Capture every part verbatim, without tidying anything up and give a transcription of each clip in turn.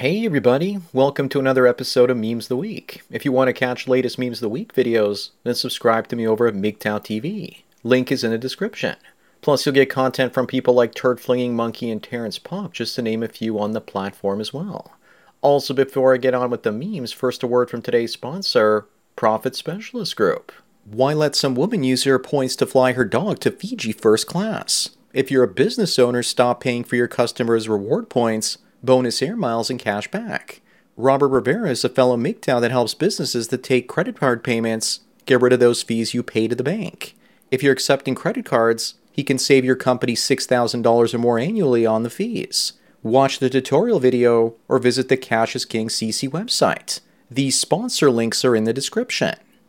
Hey everybody, welcome to another episode of Memes of the Week. If you want to catch latest Memes of the Week videos, then subscribe to me over at M G T O W T V. Link is in the description. Plus you'll get content from people like Turd Flinging Monkey and Terrence Pop, just to name a few on the platform as well. Also, before I get on with the memes, first a word from today's sponsor, Profit Specialist Group. Why let some woman use her points to fly her dog to Fiji first class? If you're a business owner, stop paying for your customers' reward points, bonus air miles, and cash back. Robert Rivera is a fellow M G T O W that helps businesses that take credit card payments get rid of those fees you pay to the bank. If you're accepting credit cards, he can save your company six thousand dollars or more annually on the fees. Watch the tutorial video or visit the Cash is King C C website. These sponsor links are in the description.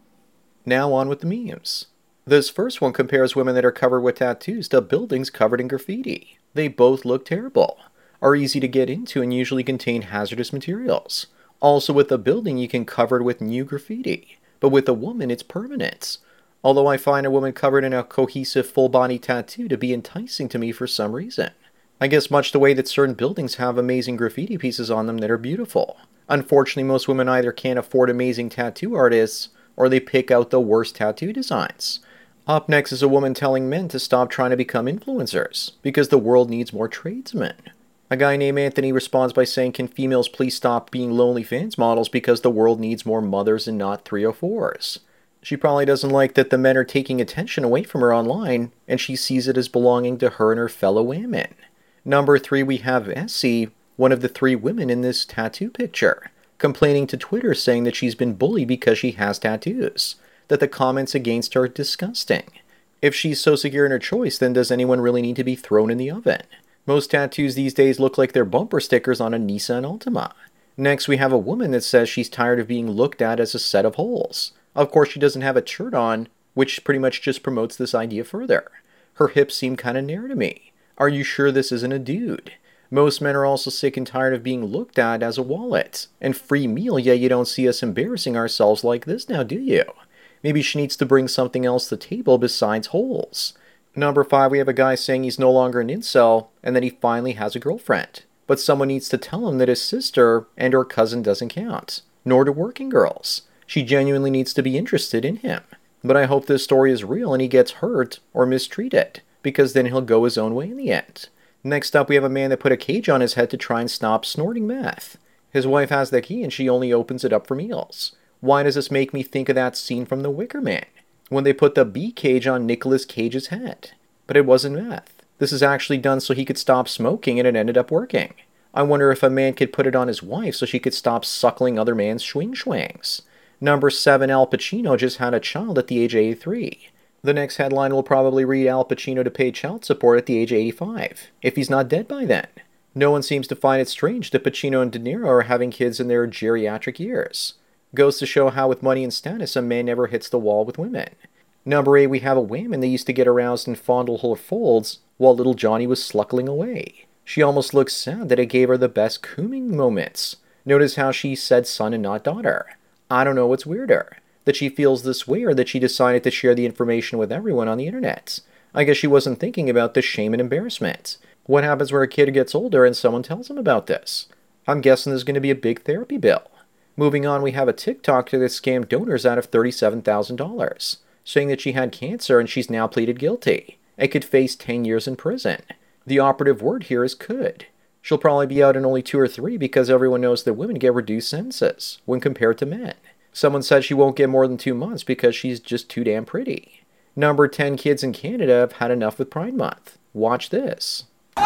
Now on with the memes. This first one compares women that are covered with tattoos to buildings covered in graffiti. They both look terrible, are easy to get into, and usually contain hazardous materials. Also, with a building you can cover it with new graffiti, but with a woman it's permanent. Although I find a woman covered in a cohesive full body tattoo to be enticing to me for some reason. I guess much the way that certain buildings have amazing graffiti pieces on them that are beautiful. Unfortunately, most women either can't afford amazing tattoo artists, or they pick out the worst tattoo designs. Up next is a woman telling men to stop trying to become influencers, because the world needs more tradesmen. A guy named Anthony responds by saying, can females please stop being LonelyFans models because the world needs more mothers and not three oh fours. She probably doesn't like that the men are taking attention away from her online, and she sees it as belonging to her and her fellow women. Number three, we have Essie, one of the three women in this tattoo picture, complaining to Twitter saying that she's been bullied because she has tattoos, that the comments against her are disgusting. If she's so secure in her choice, then does anyone really need to be thrown in the oven? Most tattoos these days look like they're bumper stickers on a Nissan Altima. Next, we have a woman that says she's tired of being looked at as a set of holes. Of course, she doesn't have a shirt on, which pretty much just promotes this idea further. Her hips seem kind of narrow to me. Are you sure this isn't a dude? Most men are also sick and tired of being looked at as a wallet and free meal, yet you don't see us embarrassing ourselves like this now, do you? Maybe she needs to bring something else to the table besides holes. Number five, we have a guy saying he's no longer an incel and that he finally has a girlfriend. But someone needs to tell him that his sister and her cousin doesn't count, nor do working girls. She genuinely needs to be interested in him. But I hope this story is real and he gets hurt or mistreated, because then he'll go his own way in the end. Next up, we have a man that put a cage on his head to try and stop snorting meth. His wife has the key and she only opens it up for meals. Why does this make me think of that scene from The Wicker Man, when they put the bee cage on Nicolas Cage's head? But it wasn't meth. This is actually done so he could stop smoking, and it ended up working. I wonder if a man could put it on his wife so she could stop suckling other man's swing schwangs. Number seven, Al Pacino just had a child at the age of eighty-three. The next headline will probably read Al Pacino to pay child support at the age of eighty-five, if he's not dead by then. No one seems to find it strange that Pacino and De Niro are having kids in their geriatric years. Goes to show how with money and status a man never hits the wall with women. Number eight, we have a woman that used to get aroused and fondle her folds while little Johnny was sluckling away. She almost looks sad that it gave her the best cooming moments. Notice how she said son and not daughter. I don't know what's weirder, that she feels this way or that she decided to share the information with everyone on the internet. I guess she wasn't thinking about the shame and embarrassment. What happens when a kid gets older and someone tells him about this? I'm guessing there's going to be a big therapy bill. Moving on, we have a TikToker that scammed donors out of thirty-seven thousand dollars. Saying that she had cancer and she's now pleaded guilty and could face ten years in prison. The operative word here is could. She'll probably be out in only two or three because everyone knows that women get reduced sentences when compared to men. Someone said she won't get more than two months because she's just too damn pretty. Number ten, kids in Canada have had enough with Pride Month. Watch this.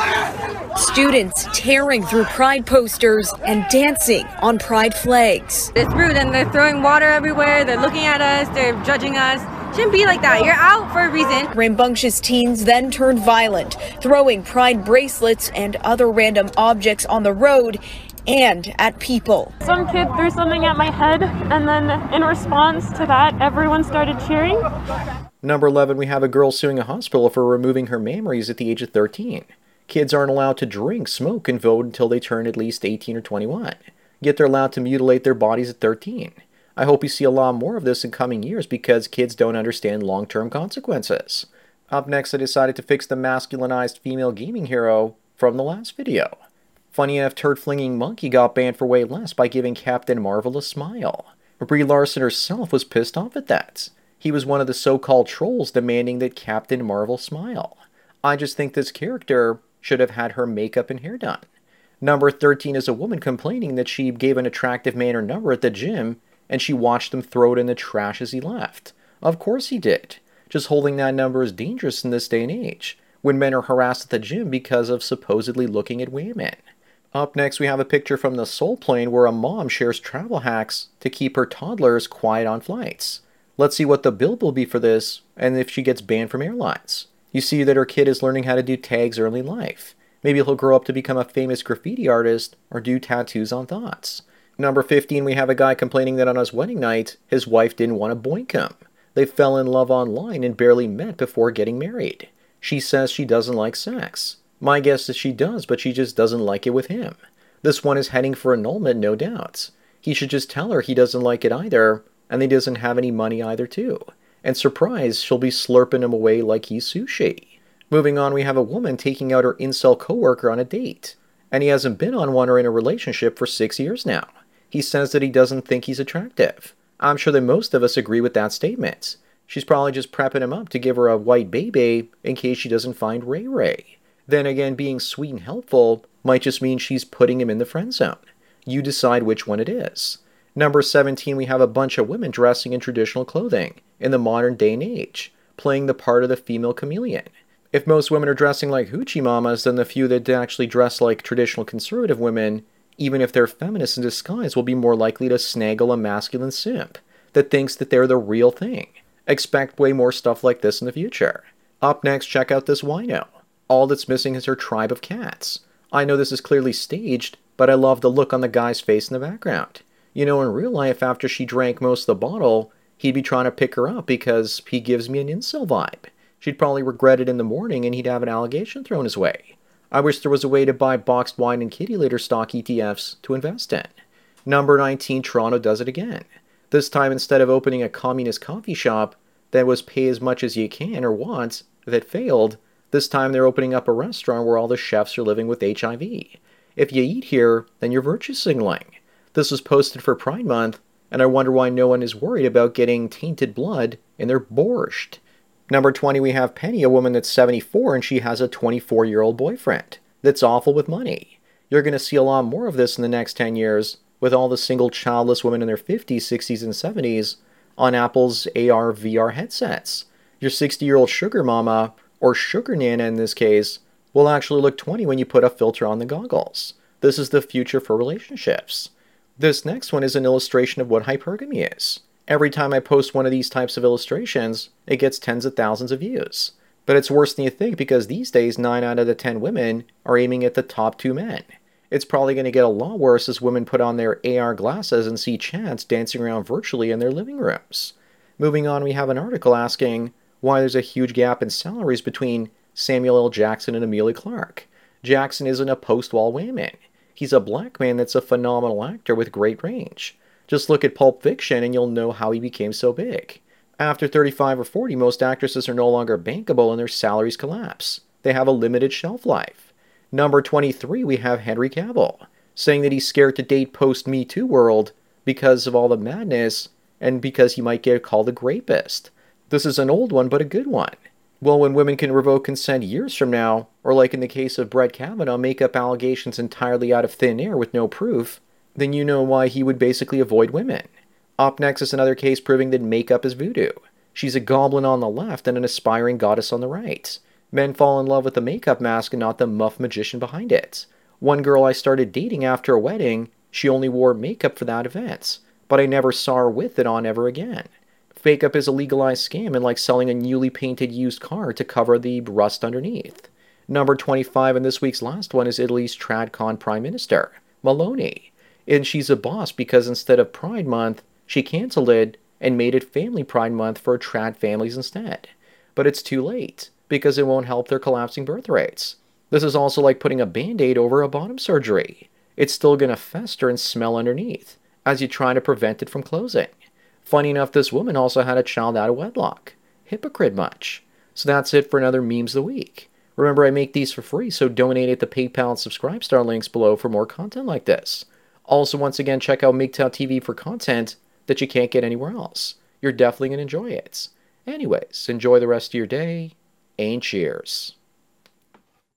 Students tearing through Pride posters and dancing on Pride flags. It's rude and they're throwing water everywhere, they're looking at us, they're judging us. Shouldn't be like that. You're out for a reason. Rambunctious teens then turned violent, throwing Pride bracelets and other random objects on the road and at people. Some kid threw something at my head, and then in response to that, everyone started cheering. Number eleven, we have a girl suing a hospital for removing her mammaries at the age of thirteen. Kids aren't allowed to drink, smoke, and vote until they turn at least eighteen or twenty-one. Yet they're allowed to mutilate their bodies at thirteen. I hope you see a lot more of this in coming years because kids don't understand long-term consequences. Up next, I decided to fix the masculinized female gaming hero from the last video. Funny enough, turd-flinging monkey got banned for way less by giving Captain Marvel a smile. Brie Larson herself was pissed off at that. He was one of the so-called trolls demanding that Captain Marvel smile. I just think this character should have had her makeup and hair done. Number thirteen is a woman complaining that she gave an attractive man her number at the gym and she watched him throw it in the trash as he left. Of course he did. Just holding that number is dangerous in this day and age, when men are harassed at the gym because of supposedly looking at women. Up next, we have a picture from the Soul Plane where a mom shares travel hacks to keep her toddlers quiet on flights. Let's see what the bill will be for this and if she gets banned from airlines. You see that her kid is learning how to do tags early in life. Maybe he'll grow up to become a famous graffiti artist or do tattoos on thoughts. Number fifteen, we have a guy complaining that on his wedding night, his wife didn't want to boink him. They fell in love online and barely met before getting married. She says she doesn't like sex. My guess is she does, but she just doesn't like it with him. This one is heading for annulment, no doubt. He should just tell her he doesn't like it either, and he doesn't have any money either too. And surprise, she'll be slurping him away like he's sushi. Moving on, we have a woman taking out her incel coworker on a date. And he hasn't been on one or in a relationship for six years now. He says that he doesn't think he's attractive. I'm sure that most of us agree with that statement. She's probably just prepping him up to give her a white baby in case she doesn't find Ray Ray. Then again, being sweet and helpful might just mean she's putting him in the friend zone. You decide which one it is. Number seventeen, we have a bunch of women dressing in traditional clothing in the modern day and age, playing the part of the female chameleon. If most women are dressing like hoochie mamas, then the few that actually dress like traditional conservative women, even if they're feminists in disguise, will be more likely to snaggle a masculine simp that thinks that they're the real thing. Expect way more stuff like this in the future. Up next, check out this wino. All that's missing is her tribe of cats. I know this is clearly staged, but I love the look on the guy's face in the background. You know, in real life, after she drank most of the bottle, he'd be trying to pick her up because he gives me an incel vibe. She'd probably regret it in the morning and he'd have an allegation thrown his way. I wish there was a way to buy boxed wine and kitty litter stock E T Fs to invest in. Number nineteen, Toronto does it again. This time, instead of opening a communist coffee shop that was pay as much as you can or want that failed, this time they're opening up a restaurant where all the chefs are living with H I V. If you eat here, then you're virtue signaling. This was posted for Pride Month, and I wonder why no one is worried about getting tainted blood in their borscht. Number twenty, we have Penny, a woman that's seventy-four, and she has a twenty-four-year-old boyfriend that's awful with money. You're going to see a lot more of this in the next ten years, with all the single childless women in their fifties, sixties, and seventies on Apple's A R V R headsets. Your sixty-year-old sugar mama, or sugar nana in this case, will actually look twenty when you put a filter on the goggles. This is the future for relationships. This next one is an illustration of what hypergamy is. Every time I post one of these types of illustrations, it gets tens of thousands of views. But it's worse than you think because these days nine out of the ten women are aiming at the top two men. It's probably going to get a lot worse as women put on their A R glasses and see Chads dancing around virtually in their living rooms. Moving on, we have an article asking why there's a huge gap in salaries between Samuel L. Jackson and Emilia Clarke. Jackson isn't a post-wall wayman. He's a black man that's a phenomenal actor with great range. Just look at Pulp Fiction and you'll know how he became so big. After thirty-five or forty, most actresses are no longer bankable and their salaries collapse. They have a limited shelf life. Number twenty-three, we have Henry Cavill, saying that he's scared to date post-Me Too world because of all the madness and because he might get called a rapist. This is an old one, but a good one. Well, when women can revoke consent years from now, or like in the case of Brett Kavanaugh, make up allegations entirely out of thin air with no proof, then you know why he would basically avoid women. Up next is another case proving that makeup is voodoo. She's a goblin on the left and an aspiring goddess on the right. Men fall in love with the makeup mask and not the muff magician behind it. One girl I started dating after a wedding, she only wore makeup for that event, but I never saw her with it on ever again. Fake-up is a legalized scam and like selling a newly painted used car to cover the rust underneath. Number twenty-five and this week's last one is Italy's TradCon Prime Minister, Meloni. And she's a boss because instead of Pride Month, she canceled it and made it Family Pride Month for trad families instead. But it's too late, because it won't help their collapsing birth rates. This is also like putting a band-aid over a bottom surgery. It's still going to fester and smell underneath, as you try to prevent it from closing. Funny enough, this woman also had a child out of wedlock. Hypocrite much. So that's it for another Memes of the Week. Remember, I make these for free, so donate at the PayPal and Subscribe Star links below for more content like this. Also, once again, check out MGTOW T V for content that you can't get anywhere else. You're definitely going to enjoy it. Anyways, enjoy the rest of your day, and cheers.